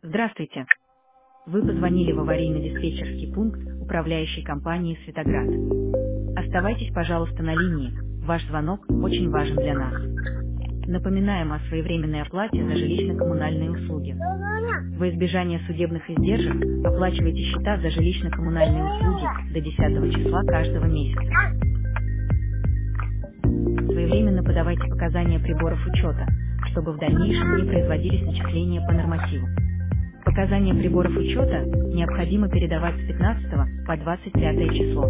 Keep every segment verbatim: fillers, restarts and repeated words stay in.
Здравствуйте. Вы позвонили в аварийно-диспетчерский пункт управляющей компании «Светоград». Оставайтесь, пожалуйста, на линии. Ваш звонок очень важен для нас. Напоминаем о своевременной оплате за жилищно-коммунальные услуги. Во избежание судебных издержек оплачивайте счета за жилищно-коммунальные услуги до десятого числа каждого месяца. Своевременно подавайте показания приборов учета, чтобы в дальнейшем не производились начисления по нормативу. Показания приборов учета необходимо передавать с пятнадцатого по двадцать пятое число.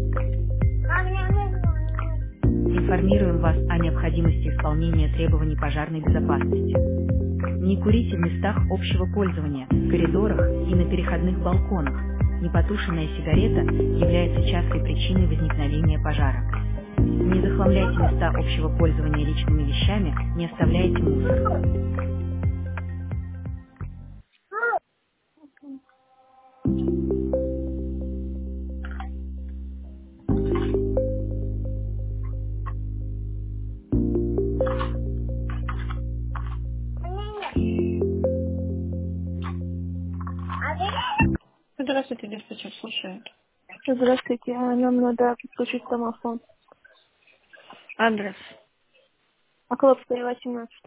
Информируем вас о необходимости исполнения требований пожарной безопасности. Не курите в местах общего пользования, в коридорах и на переходных балконах. Непотушенная сигарета является частой причиной возникновения пожара. Не захламляйте места общего пользования личными вещами, не оставляйте мусор. Здравствуйте, диспетчер, слушает. Здравствуйте, а нам надо подключить домофон. Адрес. Оклопская, восемнадцать.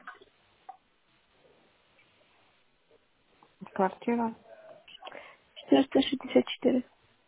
Квартира. четыреста шестьдесят четыре.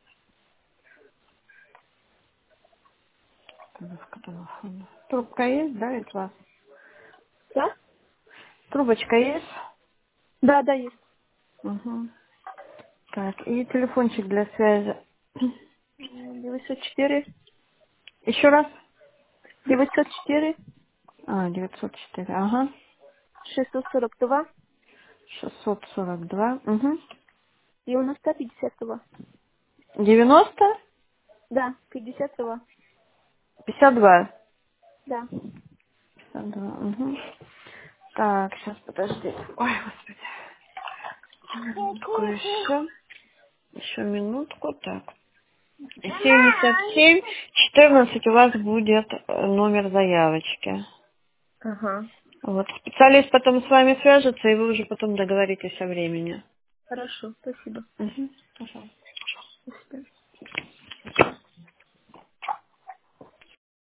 Трубка телефона. Трубка есть, да, от вас? Да? Трубочка есть? Да, да, есть. Угу. Так, и телефончик для связи. девятьсот четыре. Еще раз? девятьсот четыре. А, девятьсот четыре, ага. шестьсот сорок два. шестьсот сорок два, угу. девяносто пятьдесят два. девяносто Да, пятьдесят два. пятьдесят два. Да. пятьдесят два, угу. Так, сейчас, подожди. Ой, господи. Минутку еще. Еще минутку, так. семьдесят семь четырнадцать у вас будет э, номер заявочки. Ага. Вот. Специалист потом с вами свяжется, и вы уже потом договоритесь о времени. Хорошо, спасибо. Угу. Пожалуйста. До свидания.